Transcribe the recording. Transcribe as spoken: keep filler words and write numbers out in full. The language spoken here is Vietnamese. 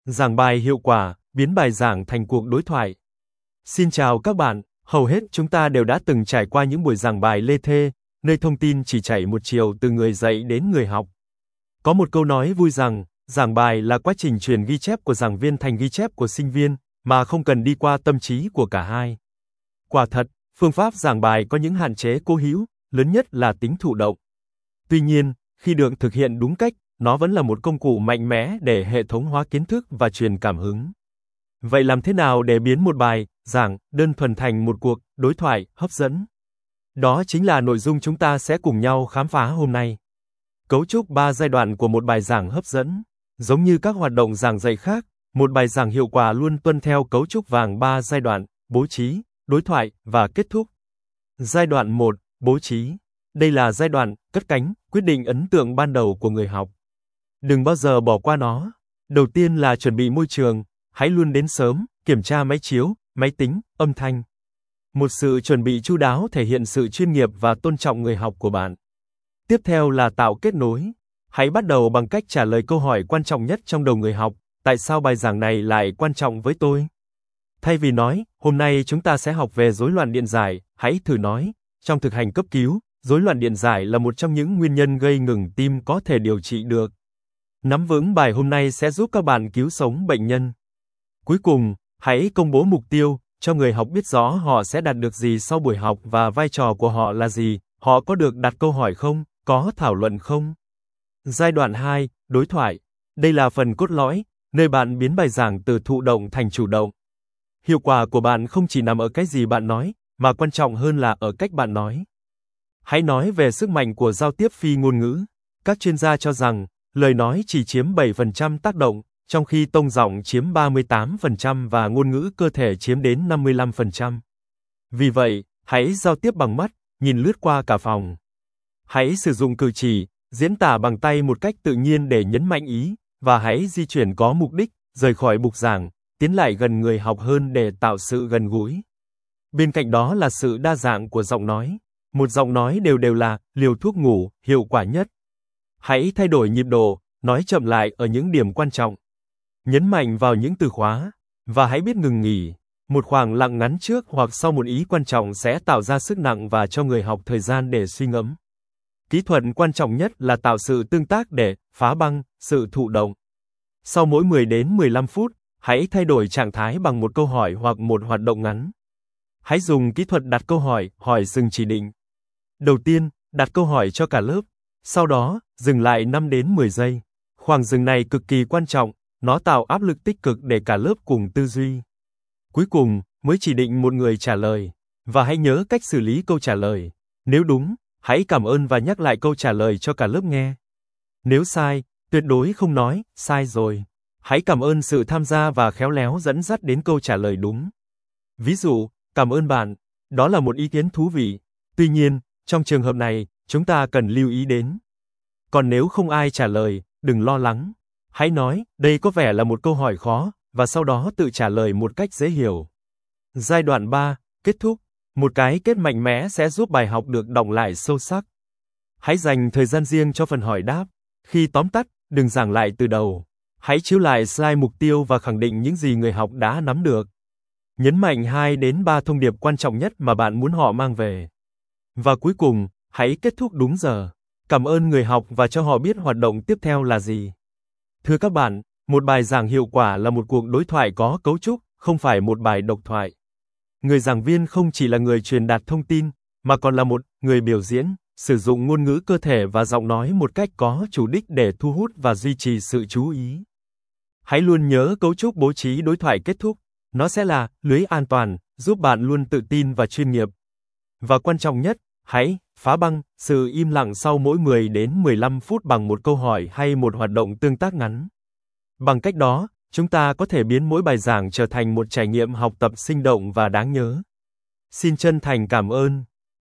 Giảng bài hiệu quả, biến bài giảng thành cuộc đối thoại. Xin chào các bạn, hầu hết chúng ta đều đã từng trải qua những buổi giảng bài lê thê, nơi thông tin chỉ chảy một chiều từ người dạy đến người học. Có một câu nói vui rằng, giảng bài là quá trình truyền ghi chép của giảng viên thành ghi chép của sinh viên, mà không cần đi qua tâm trí của cả hai. Quả thật, phương pháp giảng bài có những hạn chế cố hữu, lớn nhất là tính thụ động. Tuy nhiên, khi được thực hiện đúng cách, nó vẫn là một công cụ mạnh mẽ để hệ thống hóa kiến thức và truyền cảm hứng. Vậy làm thế nào để biến một bài giảng đơn thuần thành một cuộc đối thoại hấp dẫn? Đó chính là nội dung chúng ta sẽ cùng nhau khám phá hôm nay. Cấu trúc ba giai đoạn của một bài giảng hấp dẫn. Giống như các hoạt động giảng dạy khác, một bài giảng hiệu quả luôn tuân theo cấu trúc vàng ba giai đoạn: bố trí, đối thoại và kết thúc. Giai đoạn một, bố trí. Đây là giai đoạn cất cánh, quyết định ấn tượng ban đầu của người học. Đừng bao giờ bỏ qua nó. Đầu tiên là chuẩn bị môi trường, hãy luôn đến sớm, kiểm tra máy chiếu, máy tính, âm thanh. Một sự chuẩn bị chu đáo thể hiện sự chuyên nghiệp và tôn trọng người học của bạn. Tiếp theo là tạo kết nối. Hãy bắt đầu bằng cách trả lời câu hỏi quan trọng nhất trong đầu người học: tại sao bài giảng này lại quan trọng với tôi? Thay vì nói, hôm nay chúng ta sẽ học về rối loạn điện giải, hãy thử nói, trong thực hành cấp cứu, rối loạn điện giải là một trong những nguyên nhân gây ngừng tim có thể điều trị được. Nắm vững bài hôm nay sẽ giúp các bạn cứu sống bệnh nhân. Cuối cùng, hãy công bố mục tiêu, cho người học biết rõ họ sẽ đạt được gì sau buổi học và vai trò của họ là gì, họ có được đặt câu hỏi không, có thảo luận không. Giai đoạn hai, đối thoại. Đây là phần cốt lõi, nơi bạn biến bài giảng từ thụ động thành chủ động. Hiệu quả của bạn không chỉ nằm ở cái gì bạn nói, mà quan trọng hơn là ở cách bạn nói. Hãy nói về sức mạnh của giao tiếp phi ngôn ngữ. Các chuyên gia cho rằng, lời nói chỉ chiếm bảy phần trăm tác động, trong khi tông giọng chiếm ba mươi tám phần trăm và ngôn ngữ cơ thể chiếm đến năm mươi lăm phần trăm. Vì vậy, hãy giao tiếp bằng mắt, nhìn lướt qua cả phòng. Hãy sử dụng cử chỉ, diễn tả bằng tay một cách tự nhiên để nhấn mạnh ý, và hãy di chuyển có mục đích, rời khỏi bục giảng, tiến lại gần người học hơn để tạo sự gần gũi. Bên cạnh đó là sự đa dạng của giọng nói. Một giọng nói đều đều là liều thuốc ngủ hiệu quả nhất. Hãy thay đổi nhịp độ, nói chậm lại ở những điểm quan trọng. Nhấn mạnh vào những từ khóa, và hãy biết ngừng nghỉ. Một khoảng lặng ngắn trước hoặc sau một ý quan trọng sẽ tạo ra sức nặng và cho người học thời gian để suy ngẫm. Kỹ thuật quan trọng nhất là tạo sự tương tác để phá băng sự thụ động. Sau mỗi mười đến mười lăm phút, hãy thay đổi trạng thái bằng một câu hỏi hoặc một hoạt động ngắn. Hãy dùng kỹ thuật đặt câu hỏi, hỏi dừng chỉ định. Đầu tiên, đặt câu hỏi cho cả lớp. Sau đó, dừng lại năm đến mười giây. Khoảng dừng này cực kỳ quan trọng, nó tạo áp lực tích cực để cả lớp cùng tư duy. Cuối cùng, mới chỉ định một người trả lời. Và hãy nhớ cách xử lý câu trả lời. Nếu đúng, hãy cảm ơn và nhắc lại câu trả lời cho cả lớp nghe. Nếu sai, tuyệt đối không nói, sai rồi. Hãy cảm ơn sự tham gia và khéo léo dẫn dắt đến câu trả lời đúng. Ví dụ, cảm ơn bạn, đó là một ý kiến thú vị. Tuy nhiên, trong trường hợp này, chúng ta cần lưu ý đến. Còn nếu không ai trả lời, đừng lo lắng. Hãy nói, đây có vẻ là một câu hỏi khó, và sau đó tự trả lời một cách dễ hiểu. Giai đoạn ba, kết thúc. Một cái kết mạnh mẽ sẽ giúp bài học được đọng lại sâu sắc. Hãy dành thời gian riêng cho phần hỏi đáp. Khi tóm tắt, đừng giảng lại từ đầu. Hãy chiếu lại slide mục tiêu và khẳng định những gì người học đã nắm được. Nhấn mạnh hai đến ba thông điệp quan trọng nhất mà bạn muốn họ mang về. Và cuối cùng, hãy kết thúc đúng giờ. Cảm ơn người học và cho họ biết hoạt động tiếp theo là gì. Thưa các bạn, một bài giảng hiệu quả là một cuộc đối thoại có cấu trúc, không phải một bài độc thoại. Người giảng viên không chỉ là người truyền đạt thông tin, mà còn là một người biểu diễn, sử dụng ngôn ngữ cơ thể và giọng nói một cách có chủ đích để thu hút và duy trì sự chú ý. Hãy luôn nhớ cấu trúc bố trí đối thoại kết thúc. Nó sẽ là lưới an toàn, giúp bạn luôn tự tin và chuyên nghiệp. Và quan trọng nhất, hãy phá băng sự im lặng sau mỗi mười đến mười lăm phút bằng một câu hỏi hay một hoạt động tương tác ngắn. Bằng cách đó, chúng ta có thể biến mỗi bài giảng trở thành một trải nghiệm học tập sinh động và đáng nhớ. Xin chân thành cảm ơn.